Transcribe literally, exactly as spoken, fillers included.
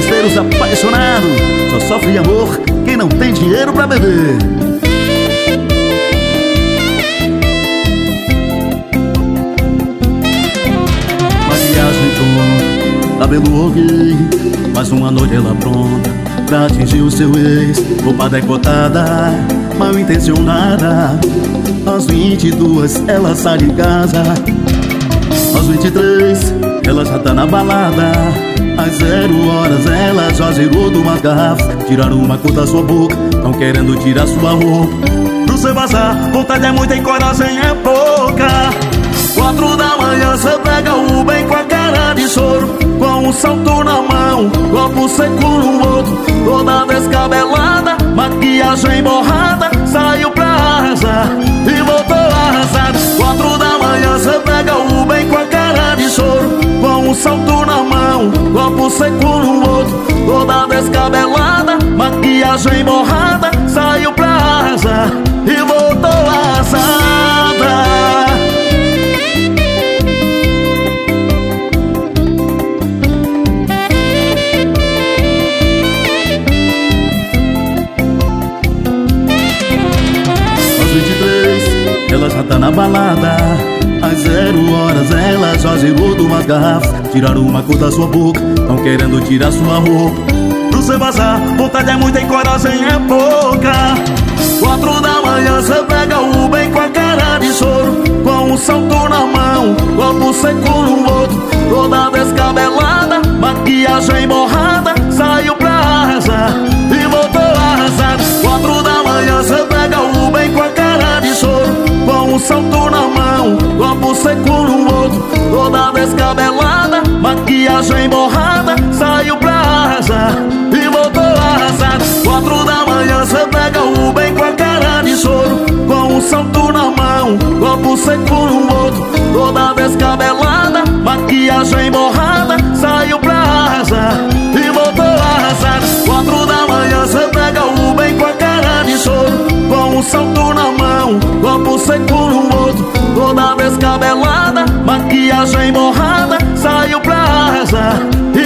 festeiros apaixonados. Só sofre amor quem não tem dinheiro pra beber. Maquiagem pronta, cabelo ok, mais uma noite ela pronta pra atingir o seu ex. Roupa decotada, mal intencionada. Às vinte e duas ela sai de casa. Às vinte e três ela já tá na balada. Às zero horas ela já zerou duas garrafas. Tiraram uma cor da sua boca, tão querendo tirar sua roupa. Pro seu vazar, vontade é muita e coragem é pouca. Quatro da manhã cê pega o bem com a cara de choro, com um salto na mão, copo seco no outro, toda descabelada, maquiagem borrada, saiu pra arrasar e voltou arrasado. Quatro da manhã cê pega o bem com a cara de choro, com um salto na mão, copo seco no outro, toda descabelada, maquiagem borrada, saiu pra arrasar e voltou arrasada. Ela já tá na balada. Às zero horas ela já zerou duas garrafas. Tiraram uma cor da sua boca, tão querendo tirar sua roupa. Pro seu vazar, vontade é muita e coragem é pouca. Quatro da manhã cê pega o bem com a cara de choro, com um salto na mão, copo seco no outro, toda descabelada, maquiagem borrada, saiu pra arrasar e voltou arrasado. Quatro da manhã cê pega o bem com a cara de choro, com um salto na mão, copo seco no outro, toda descabelada, maquiagem borrada, saiu pra arrasar e voltou arrasado. Quatro da manhã cê pega o bem com a cara de choro, com um salto na mão, copo seco no outro, toda descabelada, maquiagem borrada, saiu pra arrasar e voltou arrasado. Quatro da manhã cê pega o bem com a cara de choro, com um salto na mão, copo seco no outro, toda descabelada, maquiagem borrada, saiu pra arrasar